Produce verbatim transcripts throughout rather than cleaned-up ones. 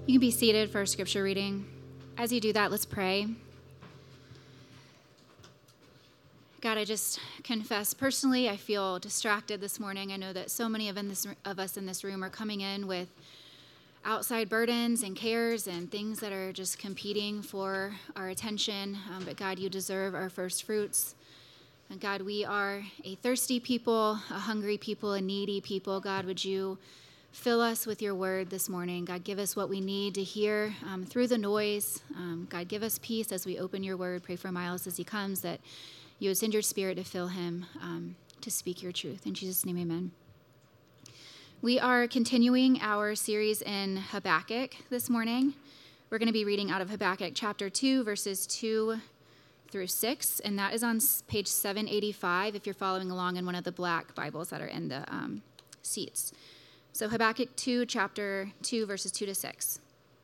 You can be seated for a scripture reading. As you do that, let's pray. God, I just confess personally, I feel distracted this morning. I know that so many of, in this, of us in this room are coming in with outside burdens and cares and things that are just competing for our attention. Um, but God, you deserve our first fruits. And God, we are a thirsty people, a hungry people, a needy people. God, would you fill us with your word this morning? God, give us what we need to hear um, through the noise. Um, God, give us peace as we open your word. Pray for Miles as he comes, that you would send your spirit to fill him um, to speak your truth. In Jesus' name, amen. We are continuing our series in Habakkuk this morning. We're going to be reading out of Habakkuk chapter two, verses two through six, and that is on page seven eighty-five if you're following along in one of the black Bibles that are in the um, seats. So Habakkuk two, chapter two, verses two to six.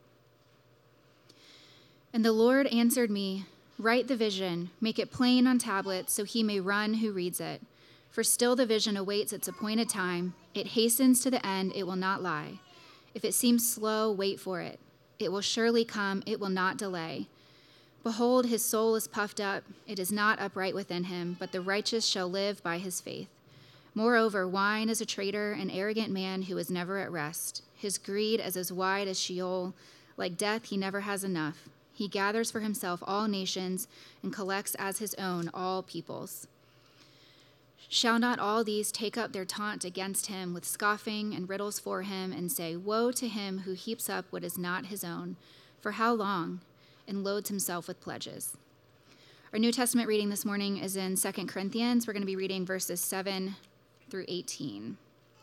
And the Lord answered me, write the vision, make it plain on tablets, so he may run who reads it. For still the vision awaits its appointed time. It hastens to the end, it will not lie. If it seems slow, wait for it. It will surely come, it will not delay. Behold, his soul is puffed up, it is not upright within him, but the righteous shall live by his faith. Moreover, wine is a traitor, an arrogant man who is never at rest. His greed is as wide as Sheol. Like death, he never has enough. He gathers for himself all nations and collects as his own all peoples. Shall not all these take up their taunt against him with scoffing and riddles for him and say, woe to him who heaps up what is not his own, for how long, and loads himself with pledges. Our New Testament reading this morning is in Second Corinthians. We're going to be reading verses seven through eighteen.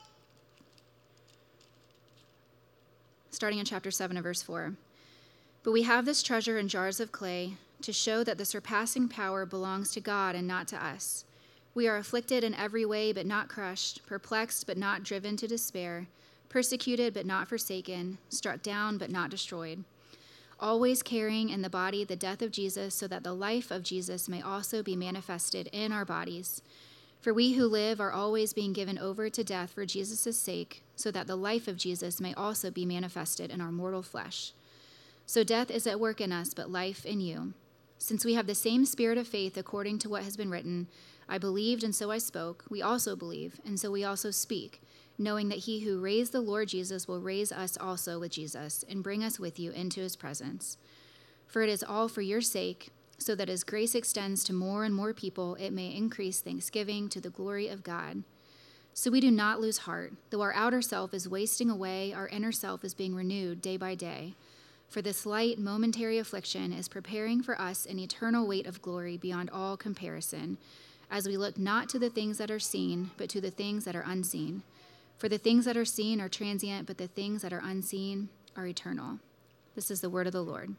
Starting in chapter seven and verse four. But we have this treasure in jars of clay to show that the surpassing power belongs to God and not to us. We are afflicted in every way but not crushed, perplexed but not driven to despair, persecuted but not forsaken, struck down but not destroyed. Always carrying in the body the death of Jesus, so that the life of Jesus may also be manifested in our bodies. For we who live are always being given over to death for Jesus' sake, so that the life of Jesus may also be manifested in our mortal flesh. So death is at work in us, but life in you. Since we have the same spirit of faith according to what has been written, I believed and so I spoke, we also believe, and so we also speak, knowing that he who raised the Lord Jesus will raise us also with Jesus and bring us with you into his presence. For it is all for your sake, so that as grace extends to more and more people, it may increase thanksgiving to the glory of God. So we do not lose heart. Though our outer self is wasting away, our inner self is being renewed day by day. For this light, momentary affliction is preparing for us an eternal weight of glory beyond all comparison, as we look not to the things that are seen, but to the things that are unseen. For the things that are seen are transient, but the things that are unseen are eternal. This is the word of the Lord.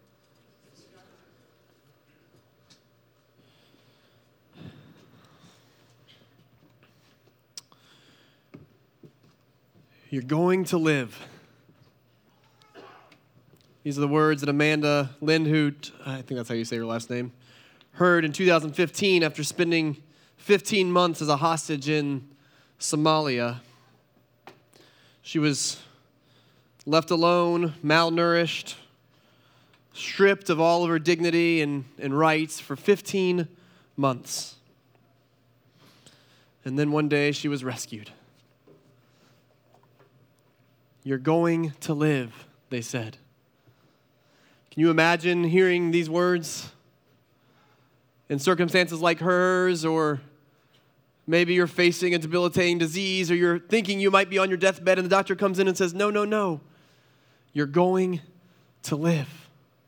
You're going to live. These are the words that Amanda Lindhout, I think that's how you say her last name, heard in two thousand fifteen after spending fifteen months as a hostage in Somalia. She was left alone, malnourished, stripped of all of her dignity and, and rights for fifteen months. And then one day she was rescued. You're going to live, they said. Can you imagine hearing these words in circumstances like hers, or maybe you're facing a debilitating disease, or you're thinking you might be on your deathbed and the doctor comes in and says, no, no, no, you're going to live.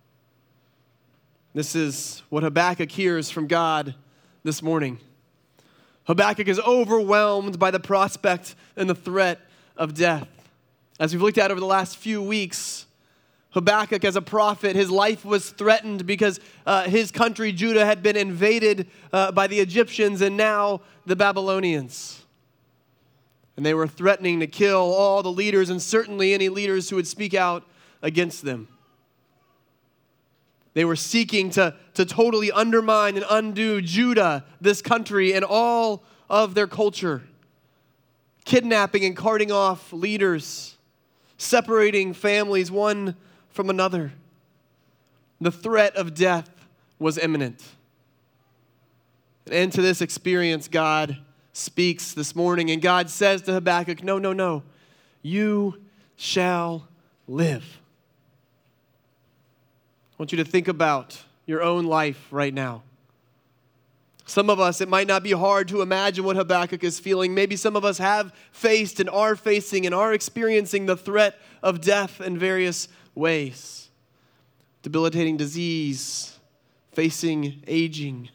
This is what Habakkuk hears from God this morning. Habakkuk is overwhelmed by the prospect and the threat of death. As we've looked at over the last few weeks, Habakkuk, as a prophet, his life was threatened because uh, his country, Judah, had been invaded uh, by the Egyptians and now the Babylonians. And they were threatening to kill all the leaders and certainly any leaders who would speak out against them. They were seeking to, to totally undermine and undo Judah, this country, and all of their culture. Kidnapping and carting off leaders, separating families one from another. The threat of death was imminent. And into this experience, God speaks this morning, and God says to Habakkuk, no, no, no, you shall live. I want you to think about your own life right now. Some of us, it might not be hard to imagine what Habakkuk is feeling. Maybe some of us have faced and are facing and are experiencing the threat of death in various ways. Debilitating disease, facing aging.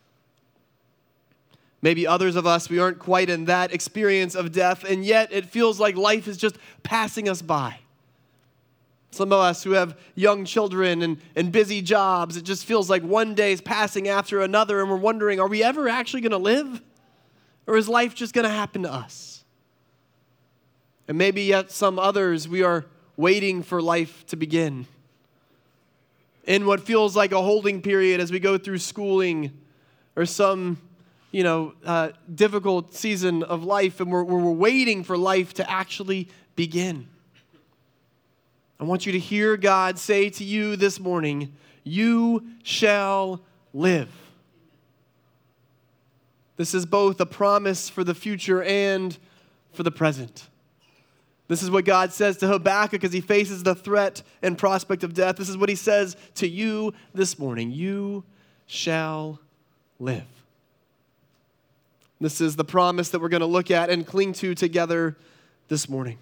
Maybe others of us, we aren't quite in that experience of death, and yet it feels like life is just passing us by. Some of us who have young children and, and busy jobs, it just feels like one day is passing after another, and we're wondering, are we ever actually going to live? Or is life just going to happen to us? And maybe yet some others, we are waiting for life to begin. In what feels like a holding period as we go through schooling or some, you know, uh, difficult season of life, and we're, we're waiting for life to actually begin. I want you to hear God say to you this morning, you shall live. This is both a promise for the future and for the present. This is what God says to Habakkuk as he faces the threat and prospect of death. This is what he says to you this morning, you shall live. This is the promise that we're going to look at and cling to together this morning.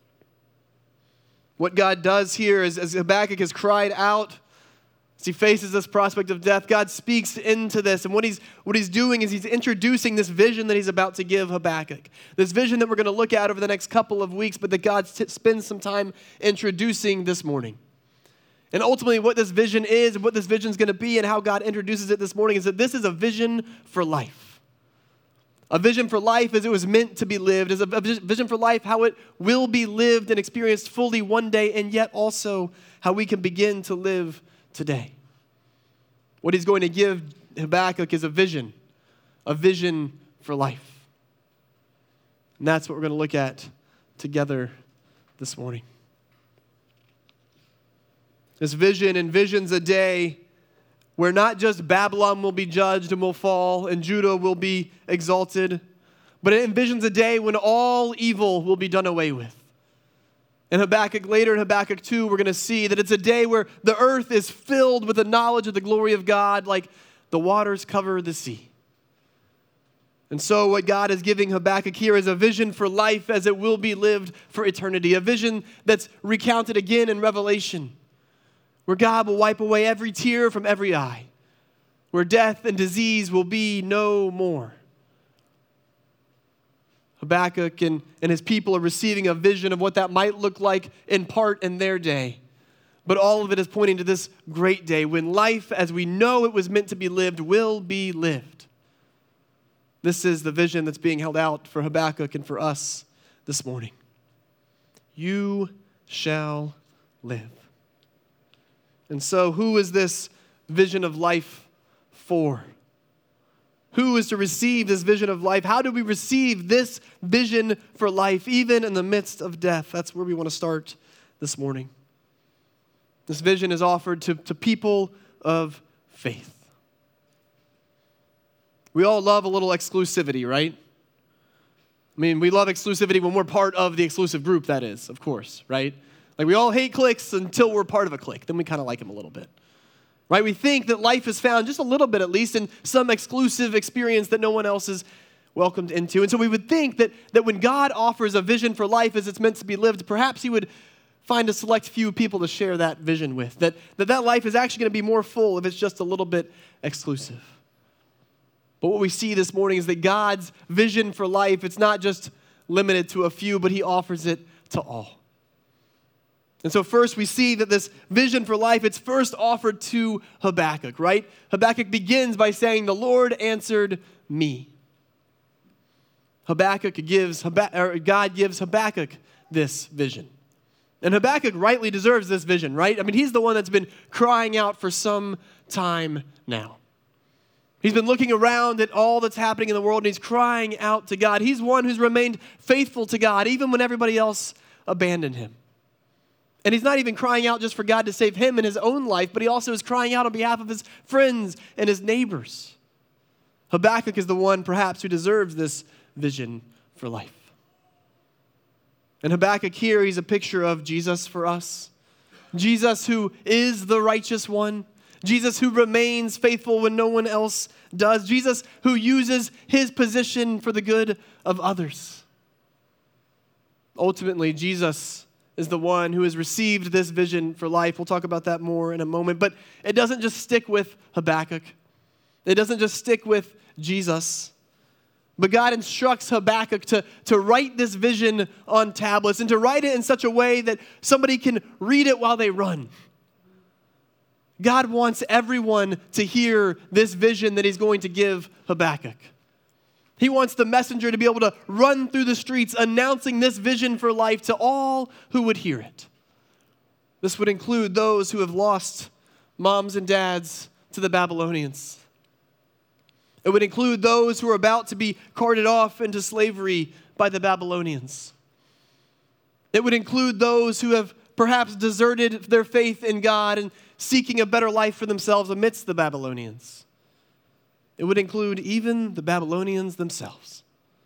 What God does here is, as Habakkuk has cried out, as he faces this prospect of death, God speaks into this. And what he's, what he's doing is he's introducing this vision that he's about to give Habakkuk. This vision that we're going to look at over the next couple of weeks, but that God t- spends some time introducing this morning. And ultimately what this vision is and what this vision is going to be and how God introduces it this morning is that this is a vision for life. A vision for life as it was meant to be lived, as a vision for life, how it will be lived and experienced fully one day, and yet also how we can begin to live today. What he's going to give Habakkuk is a vision, a vision for life. And that's what we're going to look at together this morning. This vision envisions a day where not just Babylon will be judged and will fall and Judah will be exalted, but it envisions a day when all evil will be done away with. In Habakkuk, later in Habakkuk two, we're going to see that it's a day where the earth is filled with the knowledge of the glory of God like the waters cover the sea. And so what God is giving Habakkuk here is a vision for life as it will be lived for eternity, a vision that's recounted again in Revelation, where God will wipe away every tear from every eye, where death and disease will be no more. Habakkuk and, and his people are receiving a vision of what that might look like in part in their day. But all of it is pointing to this great day when life, as we know it was meant to be lived, will be lived. This is the vision that's being held out for Habakkuk and for us this morning. You shall live. And so who is this vision of life for? Who is to receive this vision of life? How do we receive this vision for life, even in the midst of death? That's where we want to start this morning. This vision is offered to, to people of faith. We all love a little exclusivity, right? I mean, we love exclusivity when we're part of the exclusive group, that is, of course, right? Like we all hate cliques until we're part of a clique. Then we kind of like them a little bit. Right? We think that life is found just a little bit at least in some exclusive experience that no one else is welcomed into. And so we would think that, that when God offers a vision for life as it's meant to be lived, perhaps he would find a select few people to share that vision with. That that, that life is actually going to be more full if it's just a little bit exclusive. But what we see this morning is that God's vision for life, it's not just limited to a few, but he offers it to all. And so first we see that this vision for life, it's first offered to Habakkuk, right? Habakkuk begins by saying, the Lord answered me. Habakkuk gives, or God gives Habakkuk this vision. And Habakkuk rightly deserves this vision, right? I mean, he's the one that's been crying out for some time now. He's been looking around at all that's happening in the world and he's crying out to God. He's one who's remained faithful to God even when everybody else abandoned him. And he's not even crying out just for God to save him in his own life, but he also is crying out on behalf of his friends and his neighbors. Habakkuk is the one, perhaps, who deserves this vision for life. And Habakkuk here, he's a picture of Jesus for us. Jesus who is the righteous one. Jesus who remains faithful when no one else does. Jesus who uses his position for the good of others. Ultimately, Jesus is the one who has received this vision for life. We'll talk about that more in a moment. But it doesn't just stick with Habakkuk. It doesn't just stick with Jesus. But God instructs Habakkuk to, to write this vision on tablets and to write it in such a way that somebody can read it while they run. God wants everyone to hear this vision that he's going to give Habakkuk. He wants the messenger to be able to run through the streets announcing this vision for life to all who would hear it. This would include those who have lost moms and dads to the Babylonians. It would include those who are about to be carted off into slavery by the Babylonians. It would include those who have perhaps deserted their faith in God and seeking a better life for themselves amidst the Babylonians. It would include even the Babylonians themselves.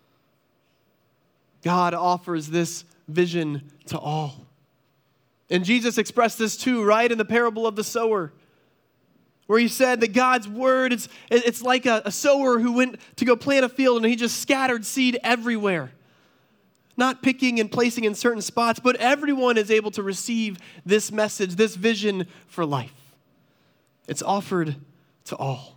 God offers this vision to all. And Jesus expressed this too, right, in the parable of the sower, where he said that God's word, it's, it's like a, a sower who went to go plant a field and he just scattered seed everywhere. Not picking and placing in certain spots, but everyone is able to receive this message, this vision for life. It's offered to all.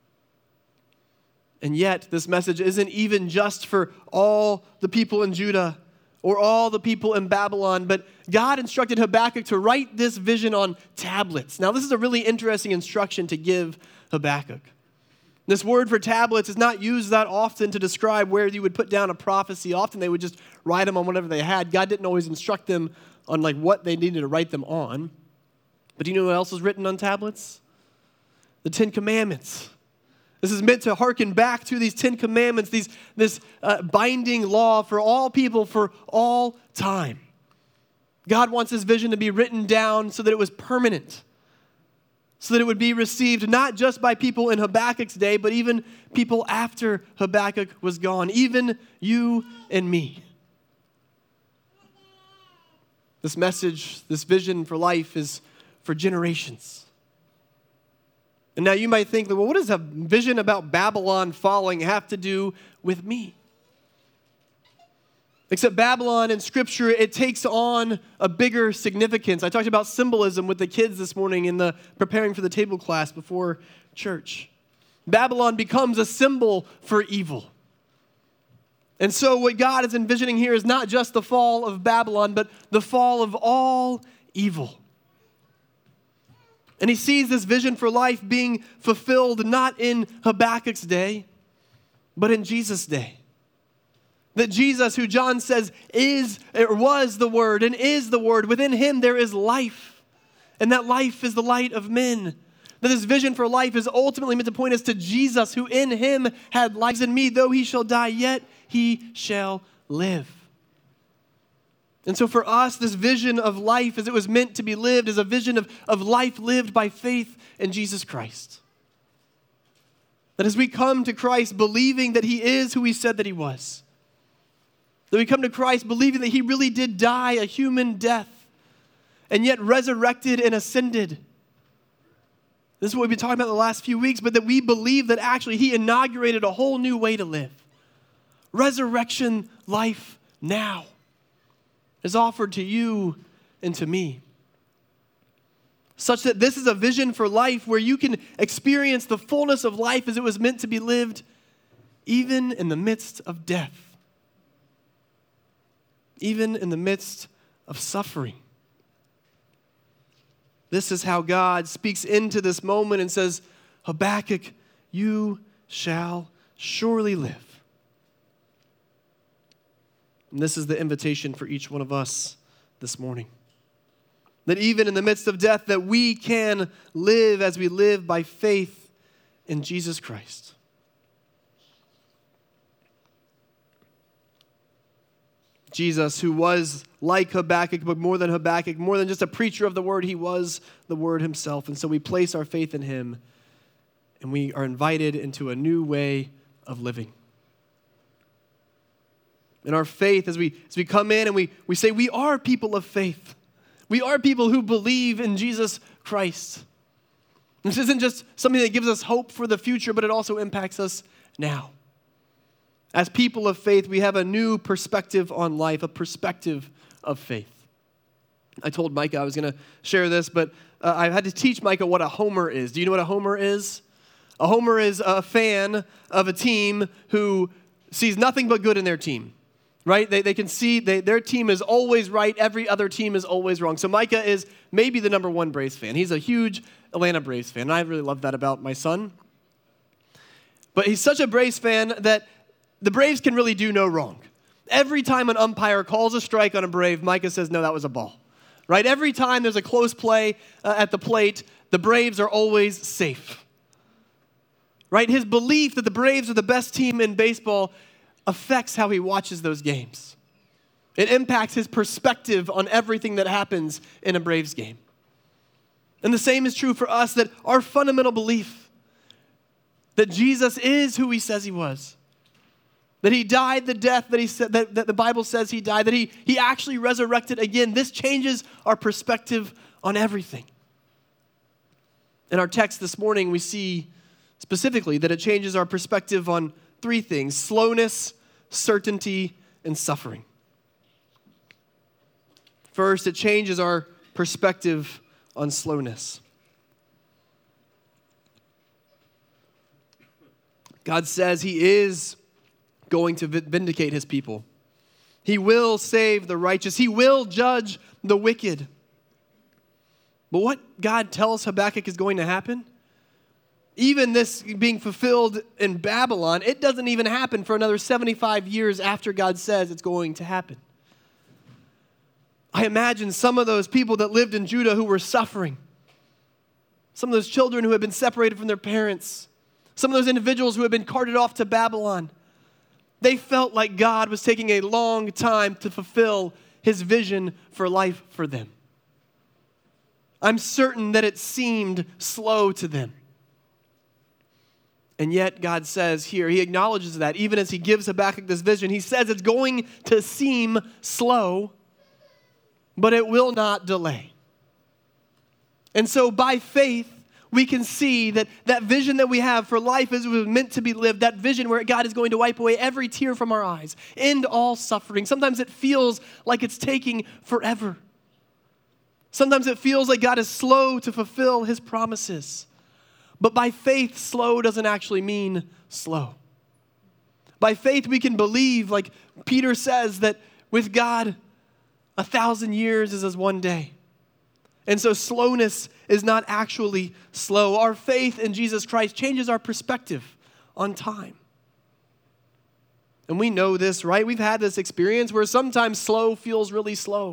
And yet, this message isn't even just for all the people in Judah or all the people in Babylon, but God instructed Habakkuk to write this vision on tablets. Now, this is a really interesting instruction to give Habakkuk. This word for tablets is not used that often to describe where you would put down a prophecy. Often they would just write them on whatever they had. God didn't always instruct them on like what they needed to write them on. But do you know what else was written on tablets? The Ten Commandments. This is meant to hearken back to these Ten Commandments, these, this uh, binding law for all people for all time. God wants this vision to be written down so that it was permanent, so that it would be received not just by people in Habakkuk's day, but even people after Habakkuk was gone, even you and me. This message, this vision for life is for generations. And now you might think, well, what does a vision about Babylon falling have to do with me? Except Babylon in Scripture, it takes on a bigger significance. I talked about symbolism with the kids this morning in the preparing for the table class before church. Babylon becomes a symbol for evil. And so what God is envisioning here is not just the fall of Babylon, but the fall of all evil. And he sees this vision for life being fulfilled not in Habakkuk's day, but in Jesus' day. That Jesus, who John says is or was the Word and is the Word, within him there is life. And that life is the light of men. That this vision for life is ultimately meant to point us to Jesus, who in him had life. In me, though he shall die, yet he shall live. And so for us, this vision of life as it was meant to be lived is a vision of, of life lived by faith in Jesus Christ. That as we come to Christ believing that he is who he said that he was, that we come to Christ believing that he really did die a human death and yet resurrected and ascended. This is what we've been talking about the last few weeks, but that we believe that actually he inaugurated a whole new way to live. Resurrection life now is offered to you and to me. Such that this is a vision for life where you can experience the fullness of life as it was meant to be lived, even in the midst of death, even in the midst of suffering. This is how God speaks into this moment and says, Habakkuk, you shall surely live. And this is the invitation for each one of us this morning. That even in the midst of death, that we can live as we live by faith in Jesus Christ. Jesus, who was like Habakkuk, but more than Habakkuk, more than just a preacher of the word, he was the word himself. And so we place our faith in him, and we are invited into a new way of living. In our faith, as we, as we come in and we, we say, we are people of faith. We are people who believe in Jesus Christ. This isn't just something that gives us hope for the future, but it also impacts us now. As people of faith, we have a new perspective on life, a perspective of faith. I told Micah I was going to share this, but uh, I had to teach Micah what a homer is. Do you know what a homer is? A homer is a fan of a team who sees nothing but good in their team, right? They, they can see they, their team is always right. Every other team is always wrong. So Micah is maybe the number one Braves fan. He's a huge Atlanta Braves fan, and I really love that about my son. But he's such a Braves fan that the Braves can really do no wrong. Every time an umpire calls a strike on a Brave, Micah says, no, that was a ball. Right? Every time there's a close play uh, at the plate, the Braves are always safe. Right? His belief that the Braves are the best team in baseball affects how he watches those games. It impacts his perspective on everything that happens in a Braves game. And the same is true for us, that our fundamental belief that Jesus is who he says he was, that he died the death that he said that, that the Bible says he died, that he, he actually resurrected again. This changes our perspective on everything. In our text this morning, we see specifically that it changes our perspective on three things: slowness, certainty, and suffering. First, it changes our perspective on slowness. God says he is going to vindicate his people. He will save the righteous. He will judge the wicked. But what God tells Habakkuk is going to happen, even this being fulfilled in Babylon, it doesn't even happen for another seventy-five years after God says it's going to happen. I imagine some of those people that lived in Judah who were suffering, some of those children who had been separated from their parents, some of those individuals who had been carted off to Babylon. They felt like God was taking a long time to fulfill his vision for life for them. I'm certain that it seemed slow to them. And yet God says here, he acknowledges that even as he gives Habakkuk this vision, he says it's going to seem slow, but it will not delay. And so by faith, we can see that that vision that we have for life as it was meant to be lived, that vision where God is going to wipe away every tear from our eyes, end all suffering. Sometimes it feels like it's taking forever. Sometimes it feels like God is slow to fulfill his promises. But by faith, slow doesn't actually mean slow. By faith, we can believe, like Peter says, that with God, a thousand years is as one day. And so slowness is not actually slow. Our faith in Jesus Christ changes our perspective on time. And we know this, right? We've had this experience where sometimes slow feels really slow.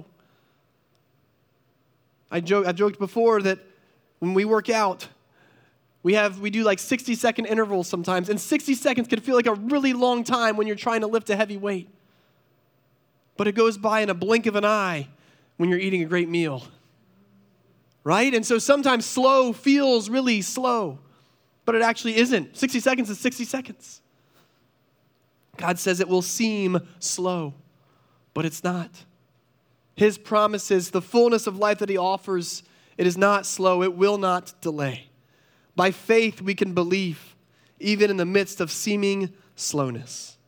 I joked, I joked before that when we work out, we have we do like sixty second intervals sometimes, and sixty seconds can feel like a really long time when you're trying to lift a heavy weight. But it goes by in a blink of an eye when you're eating a great meal. Right? And so sometimes slow feels really slow, but it actually isn't. sixty seconds is sixty seconds. God says it will seem slow, but it's not. His promises, the fullness of life that he offers, it is not slow. It will not delay. By faith, we can believe, even in the midst of seeming slowness.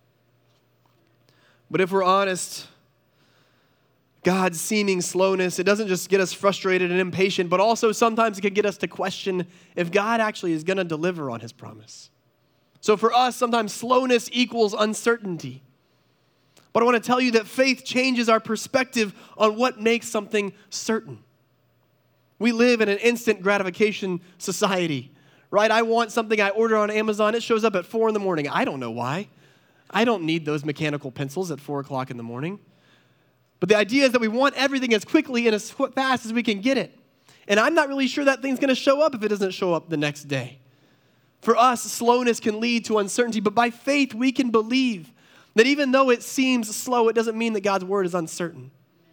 But if we're honest, God's seeming slowness, it doesn't just get us frustrated and impatient, but also sometimes it can get us to question if God actually is going to deliver on his promise. So for us, sometimes slowness equals uncertainty. But I want to tell you that faith changes our perspective on what makes something certain. We live in an instant gratification society, right? I want something, I order on Amazon, it shows up at four in the morning. I don't know why. I don't need those mechanical pencils at four o'clock in the morning. But the idea is that we want everything as quickly and as fast as we can get it. And I'm not really sure that thing's going to show up if it doesn't show up the next day. For us, slowness can lead to uncertainty, but by faith, we can believe That even though it seems slow, it doesn't mean that God's word is uncertain.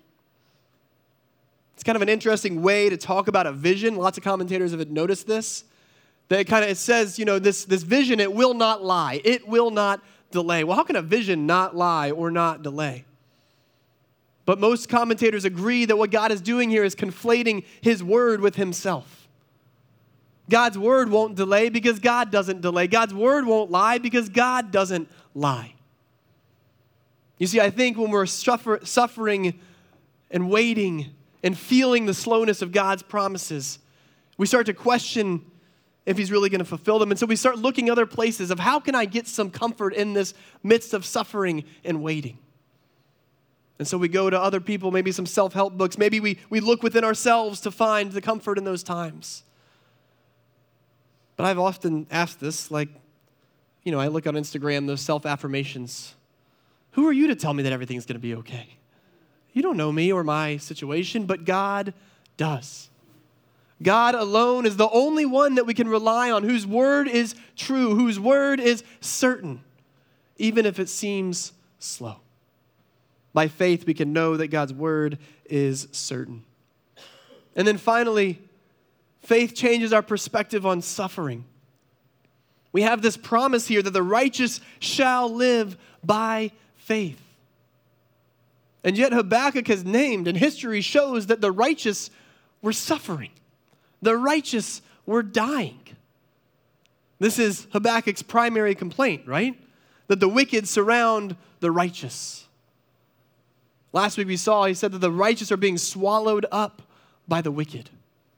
It's kind of an interesting way to talk about a vision. Lots of commentators have noticed this. That it kind of, it says, you know, this, this vision, it will not lie. It will not delay. Well, how can a vision not lie or not delay? But most commentators agree that what God is doing here is conflating his word with himself. God's word won't delay because God doesn't delay. God's word won't lie because God doesn't lie. You see, I think when we're suffer, suffering and waiting and feeling the slowness of God's promises, we start to question if he's really going to fulfill them. And so we start looking other places of how can I get some comfort in this midst of suffering and waiting? And so we go to other people, maybe some self-help books. Maybe we, we look within ourselves to find the comfort in those times. But I've often asked this, like, you know, I look on Instagram, those self-affirmations. Who are you to tell me that everything's going to be okay? You don't know me or my situation, but God does. God alone is the only one that we can rely on, whose word is true, whose word is certain, even if it seems slow. By faith, we can know that God's word is certain. And then finally, faith changes our perspective on suffering. We have this promise here that the righteous shall live by faith. And yet Habakkuk is named, and history shows that the righteous were suffering. The righteous were dying. This is Habakkuk's primary complaint, right? That the wicked surround the righteous. Last week we saw, he said that the righteous are being swallowed up by the wicked.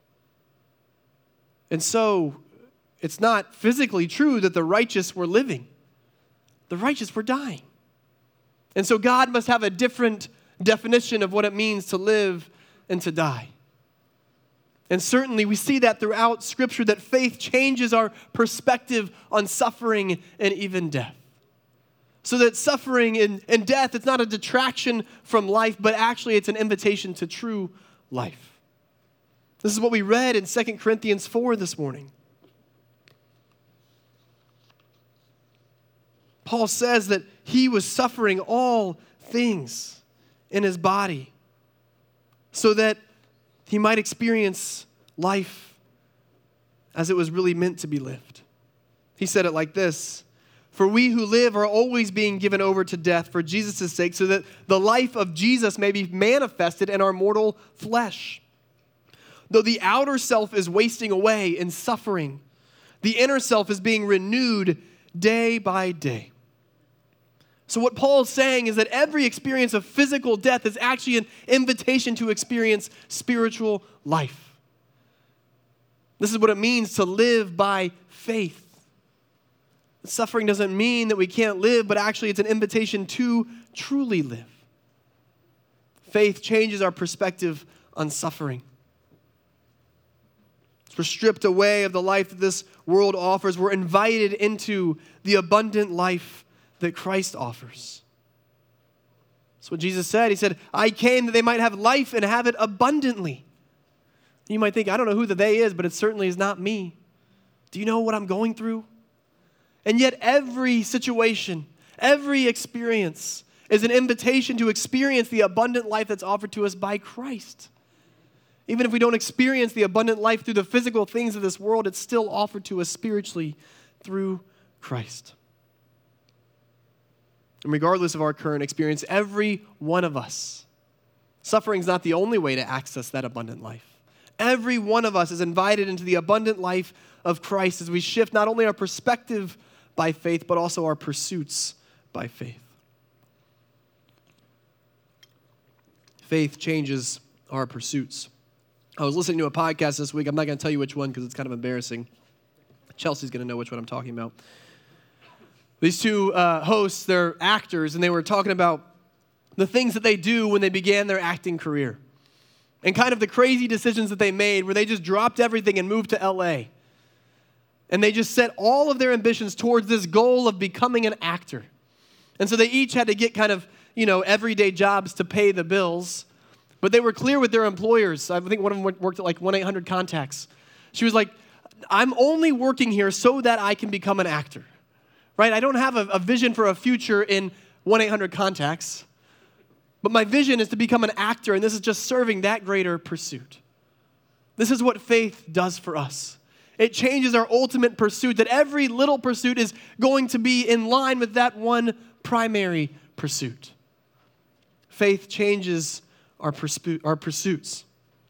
And so, it's not physically true that the righteous were living. The righteous were dying. And so God must have a different definition of what it means to live and to die. And certainly we see that throughout Scripture, that faith changes our perspective on suffering and even death. So that suffering and, and death, it's not a detraction from life, but actually it's an invitation to true life. This is what we read in Second Corinthians four this morning. Paul says that he was suffering all things in his body so that he might experience life as it was really meant to be lived. He said it like this: "For we who live are always being given over to death for Jesus' sake, so that the life of Jesus may be manifested in our mortal flesh. Though the outer self is wasting away in suffering, the inner self is being renewed day by day." So what Paul's saying is that every experience of physical death is actually an invitation to experience spiritual life. This is what it means to live by faith. Suffering doesn't mean that we can't live, but actually it's an invitation to truly live. Faith changes our perspective on suffering. We're stripped away of the life that this world offers. We're invited into the abundant life that Christ offers. That's what Jesus said. He said, "I came that they might have life and have it abundantly." You might think, I don't know who the they is, but it certainly is not me. Do you know what I'm going through? And yet every situation, every experience is an invitation to experience the abundant life that's offered to us by Christ. Even if we don't experience the abundant life through the physical things of this world, it's still offered to us spiritually through Christ. And regardless of our current experience, every one of us, suffering is not the only way to access that abundant life. Every one of us is invited into the abundant life of Christ as we shift not only our perspective by faith, but also our pursuits by faith. Faith changes our pursuits. I was listening to a podcast this week. I'm not going to tell you which one because it's kind of embarrassing. Chelsea's going to know which one I'm talking about. These two uh, hosts, they're actors, and they were talking about the things that they do when they began their acting career and kind of the crazy decisions that they made where they just dropped everything and moved to L A. And they just set all of their ambitions towards this goal of becoming an actor. And so they each had to get kind of, you know, everyday jobs to pay the bills. But they were clear with their employers. I think one of them worked at like one eight hundred contacts. She was like, "I'm only working here so that I can become an actor." Right? I don't have a, a vision for a future in one eight hundred contacts. But my vision is to become an actor, and this is just serving that greater pursuit. This is what faith does for us. It changes our ultimate pursuit, that every little pursuit is going to be in line with that one primary pursuit. Faith changes our, pursu- our pursuits.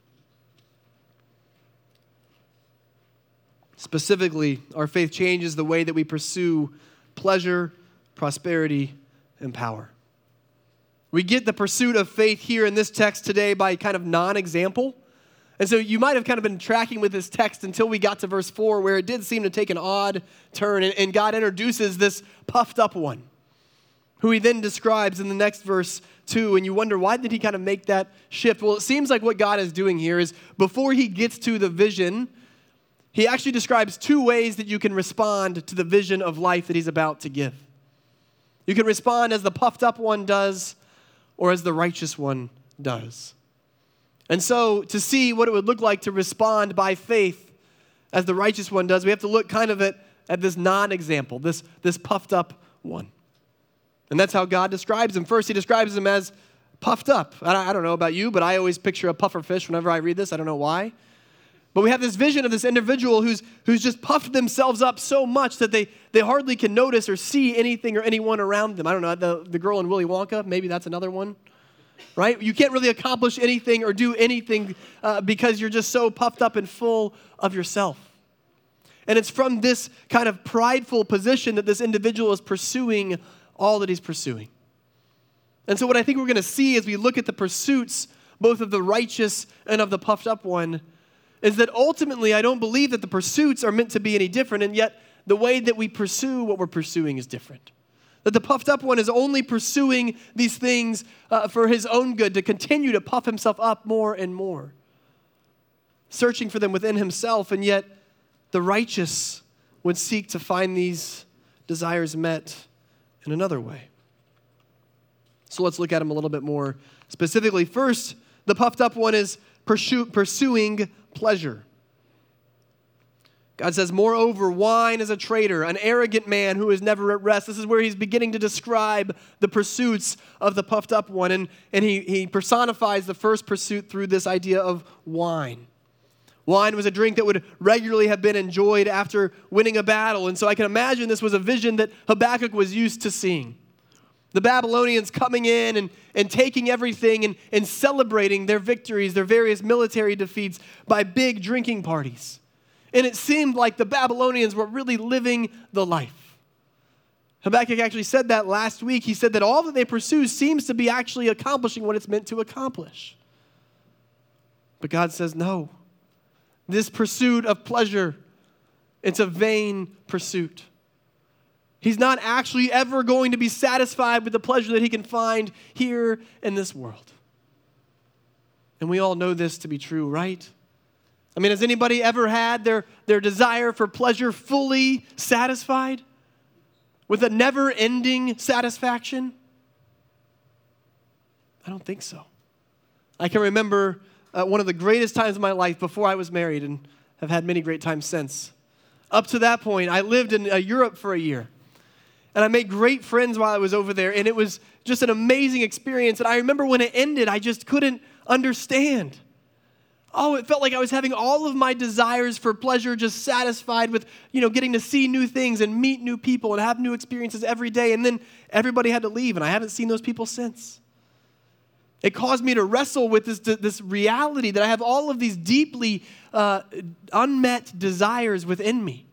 Specifically, our faith changes the way that we pursue pleasure, prosperity, and power. We get the pursuit of faith here in this text today by kind of non-example. And so you might have kind of been tracking with this text until we got to verse four, where it did seem to take an odd turn, and, and God introduces this puffed up one, who he then describes in the next verse two, and you wonder, why did he kind of make that shift? Well, it seems like what God is doing here is, before he gets to the vision, he actually describes two ways that you can respond to the vision of life that he's about to give. You can respond as the puffed up one does, or as the righteous one does. And so, to see what it would look like to respond by faith as the righteous one does, we have to look kind of at, at this non-example, this, this puffed up one. And that's how God describes him. First, he describes him as puffed up. I, I don't know about you, but I always picture a puffer fish whenever I read this. I don't know why. But we have this vision of this individual who's, who's just puffed themselves up so much that they, they hardly can notice or see anything or anyone around them. I don't know, the, the girl in Willy Wonka, maybe that's another one, right? You can't really accomplish anything or do anything uh, because you're just so puffed up and full of yourself. And it's from this kind of prideful position that this individual is pursuing all that he's pursuing. And so what I think we're going to see as we look at the pursuits, both of the righteous and of the puffed up one, is that ultimately I don't believe that the pursuits are meant to be any different, and yet the way that we pursue what we're pursuing is different. That the puffed up one is only pursuing these things uh, for his own good, to continue to puff himself up more and more, searching for them within himself, and yet the righteous would seek to find these desires met in another way. So let's look at them a little bit more specifically. First, the puffed up one is pursue, pursuing pleasure. God says, moreover, wine is a traitor, an arrogant man who is never at rest. This is where he's beginning to describe the pursuits of the puffed up one. And, and he, he personifies the first pursuit through this idea of wine. Wine was a drink that would regularly have been enjoyed after winning a battle. And so I can imagine this was a vision that Habakkuk was used to seeing. The Babylonians coming in and, and taking everything and, and celebrating their victories, their various military defeats by big drinking parties. And it seemed like the Babylonians were really living the life. Habakkuk actually said that last week. He said that all that they pursue seems to be actually accomplishing what it's meant to accomplish. But God says, no. This pursuit of pleasure, it's a vain pursuit. He's not actually ever going to be satisfied with the pleasure that he can find here in this world. And we all know this to be true, right? I mean, has anybody ever had their, their desire for pleasure fully satisfied? With a never-ending satisfaction? I don't think so. I can remember uh, one of the greatest times of my life before I was married, and have had many great times since. Up to that point, I lived in uh, Europe for a year. And I made great friends while I was over there, and it was just an amazing experience. And I remember when it ended, I just couldn't understand. Oh, it felt like I was having all of my desires for pleasure just satisfied with, you know, getting to see new things and meet new people and have new experiences every day. And then everybody had to leave, and I haven't seen those people since. It caused me to wrestle with this, this reality that I have all of these deeply uh, unmet desires within me.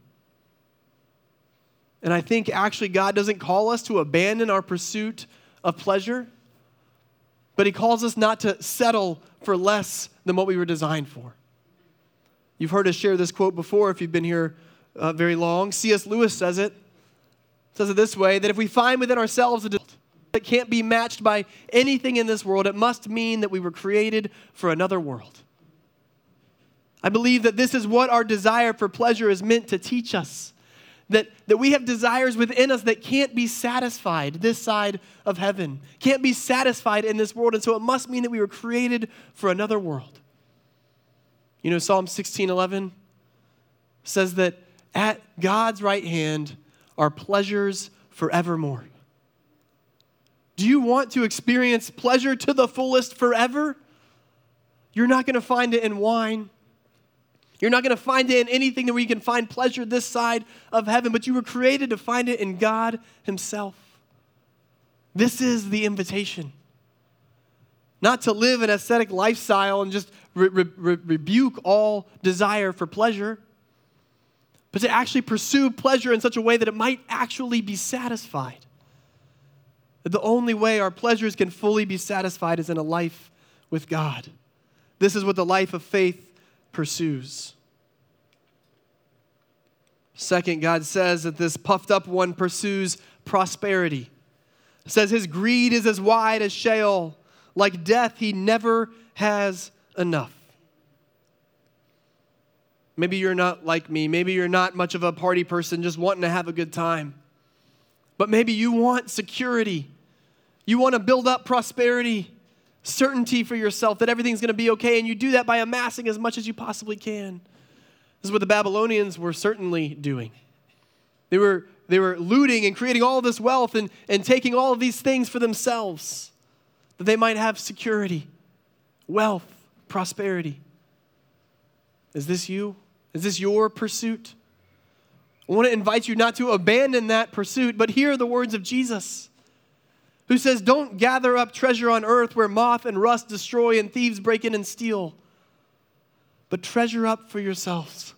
And I think actually God doesn't call us to abandon our pursuit of pleasure, but he calls us not to settle for less than what we were designed for. You've heard us share this quote before if you've been here uh, very long. C S Lewis says it. Says it this way, that if we find within ourselves a desire that can't be matched by anything in this world, it must mean that we were created for another world. I believe that this is what our desire for pleasure is meant to teach us. That, that we have desires within us that can't be satisfied this side of heaven, can't be satisfied in this world, and so it must mean that we were created for another world. You know, Psalm sixteen eleven says that at God's right hand are pleasures forevermore. Do you want to experience pleasure to the fullest forever? You're not going to find it in wine. You're not going to find it in anything where you can find pleasure this side of heaven, but you were created to find it in God himself. This is the invitation. Not to live an ascetic lifestyle and just re- re- rebuke all desire for pleasure, but to actually pursue pleasure in such a way that it might actually be satisfied. That the only way our pleasures can fully be satisfied is in a life with God. This is what the life of faith pursues. Second, God says that this puffed up one pursues prosperity. It says his greed is as wide as Sheol. Like death, he never has enough. Maybe you're not like me. Maybe you're not much of a party person, just wanting to have a good time. But maybe you want security. You want to build up prosperity, certainty for yourself that everything's going to be okay, and you do that by amassing as much as you possibly can. This is what the Babylonians were certainly doing. They were, they were looting and creating all of this wealth and, and taking all of these things for themselves, that they might have security, wealth, prosperity. Is this you? Is this your pursuit? I want to invite you not to abandon that pursuit, but hear the words of Jesus, who says, don't gather up treasure on earth where moth and rust destroy and thieves break in and steal, but treasure up for yourselves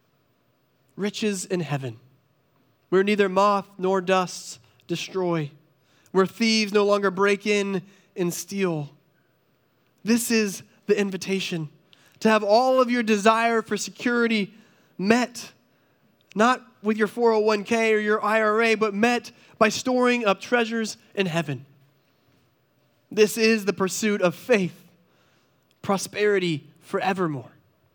riches in heaven, where neither moth nor dust destroy, where thieves no longer break in and steal. This is the invitation, to have all of your desire for security met, not with your four oh one k or your I R A, but met by storing up treasures in heaven. This is the pursuit of faith, prosperity forevermore.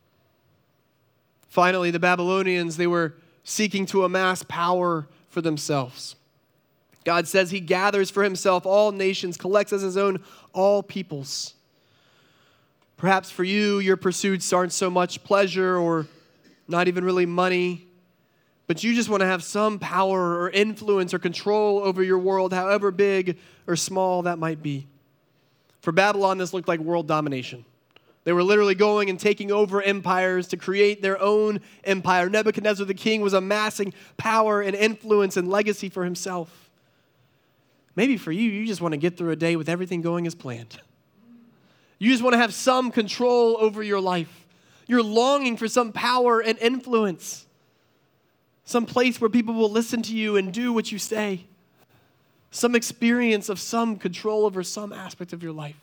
Finally, the Babylonians, they were seeking to amass power for themselves. God says he gathers for himself all nations, collects as his own all peoples. Perhaps for you, your pursuits aren't so much pleasure or not even really money, but you just want to have some power or influence or control over your world, however big or small that might be. For Babylon, this looked like world domination. They were literally going and taking over empires to create their own empire. Nebuchadnezzar the king was amassing power and influence and legacy for himself. Maybe for you, you just want to get through a day with everything going as planned. You just want to have some control over your life. You're longing for some power and influence. Some place where people will listen to you and do what you say. Some experience of some control over some aspect of your life.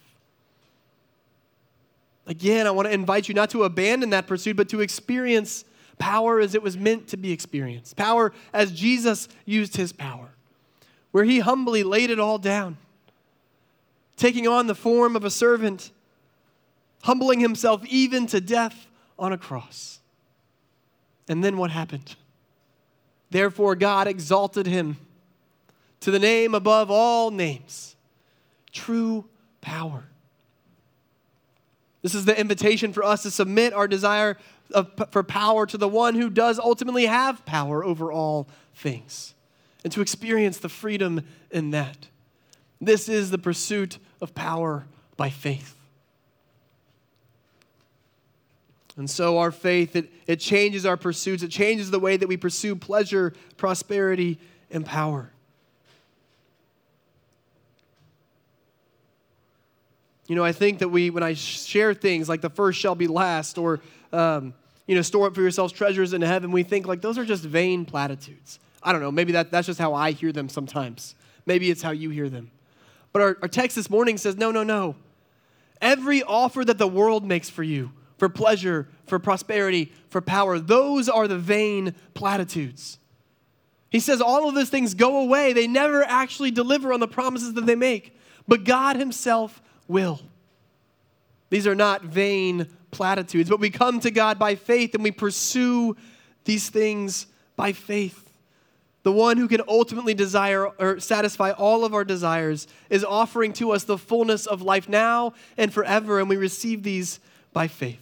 Again, I want to invite you not to abandon that pursuit, but to experience power as it was meant to be experienced. Power as Jesus used his power, where he humbly laid it all down, taking on the form of a servant, humbling himself even to death on a cross. And then what happened? Therefore, God exalted him to the name above all names, true power. This is the invitation for us to submit our desire of, for power to the one who does ultimately have power over all things, and to experience the freedom in that. This is the pursuit of power by faith. And so our faith, it, it changes our pursuits. It changes the way that we pursue pleasure, prosperity, and power. You know, I think that we, when I share things like the first shall be last, or, um, you know, store up for yourselves treasures in heaven, we think like those are just vain platitudes. I don't know, maybe that, that's just how I hear them sometimes. Maybe it's how you hear them. But our, our text this morning says, no, no, no. Every offer that the world makes for you, for pleasure, for prosperity, for power, those are the vain platitudes. He says all of those things go away. They never actually deliver on the promises that they make. But God himself will. These are not vain platitudes, but we come to God by faith and we pursue these things by faith. The one who can ultimately desire or satisfy all of our desires is offering to us the fullness of life now and forever, and we receive these by faith.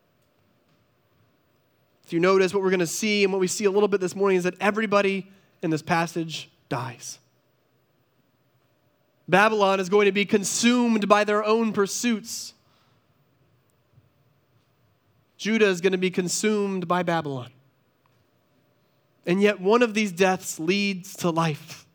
If you notice, what we're going to see and what we see a little bit this morning is that everybody in this passage dies. Babylon is going to be consumed by their own pursuits. Judah is going to be consumed by Babylon. And yet one of these deaths leads to life.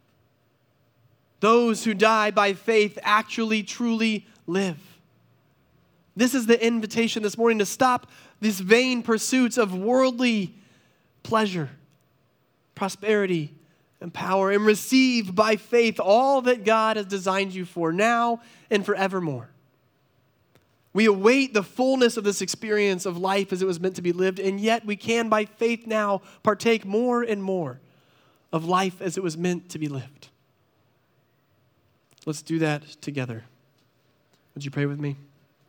Those who die by faith actually, truly live. This is the invitation this morning to stop these vain pursuits of worldly pleasure, prosperity, and power, and receive by faith all that God has designed you for now and forevermore. We await the fullness of this experience of life as it was meant to be lived, and yet we can, by faith now, partake more and more of life as it was meant to be lived. Let's do that together. Would you pray with me?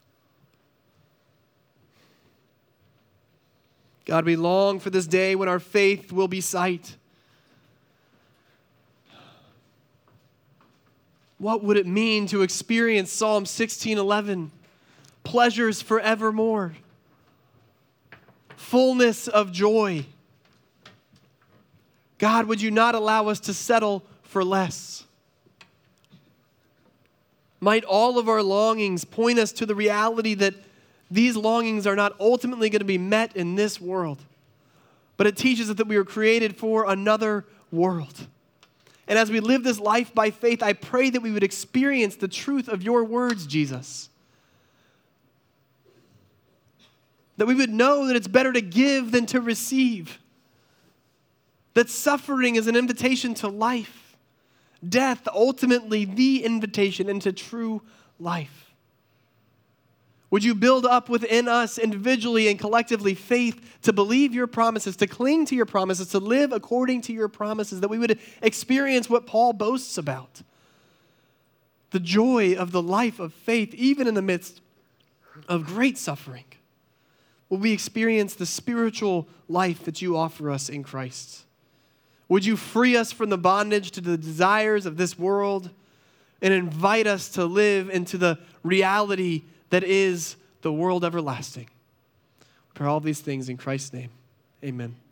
God, we long for this day when our faith will be sight. What would it mean to experience Psalm sixteen eleven? Pleasures forevermore. Fullness of joy. God, would you not allow us to settle for less? Might all of our longings point us to the reality that these longings are not ultimately going to be met in this world, but it teaches us that we were created for another world. And as we live this life by faith, I pray that we would experience the truth of your words, Jesus. That we would know that it's better to give than to receive. That suffering is an invitation to life. Death, ultimately, the invitation into true life. Would you build up within us individually and collectively faith to believe your promises, to cling to your promises, to live according to your promises, that we would experience what Paul boasts about. The joy of the life of faith, even in the midst of great suffering. Will we experience the spiritual life that you offer us in Christ? Would you free us from the bondage to the desires of this world and invite us to live into the reality that is the world everlasting? We pray all these things in Christ's name. Amen.